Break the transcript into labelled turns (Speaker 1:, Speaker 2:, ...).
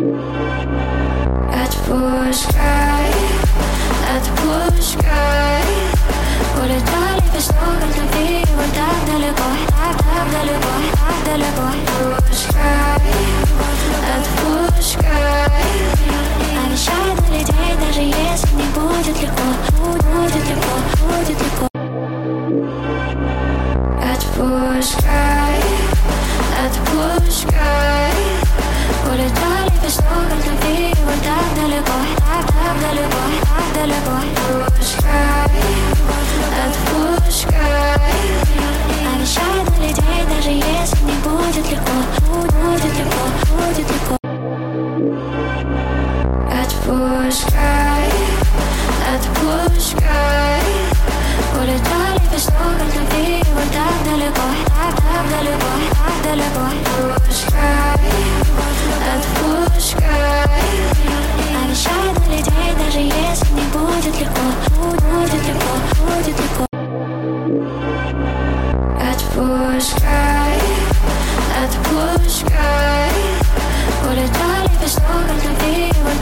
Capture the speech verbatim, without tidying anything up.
Speaker 1: Отпускай, отпускай. Улетали без ног от любви. Вот так далеко, так, так далеко, так далеко. Отпускай, отпускай. Обещай долететь, даже если не будет легко. Будет легко, будет легко. Отпускай, отпускай. Улетали без ног от любви. Вот так далеко, так, так далеко, так далеко. Отпускай, отпускай. Обещай долететь, даже если не будет легко. Будет легко, будет легко. Отпускай, отпускай. Улетали без ног от любви. Вот так далеко, так, так далеко, так далеко. Отпускай, отпускай. Обещай долететь, даже если не будет легко.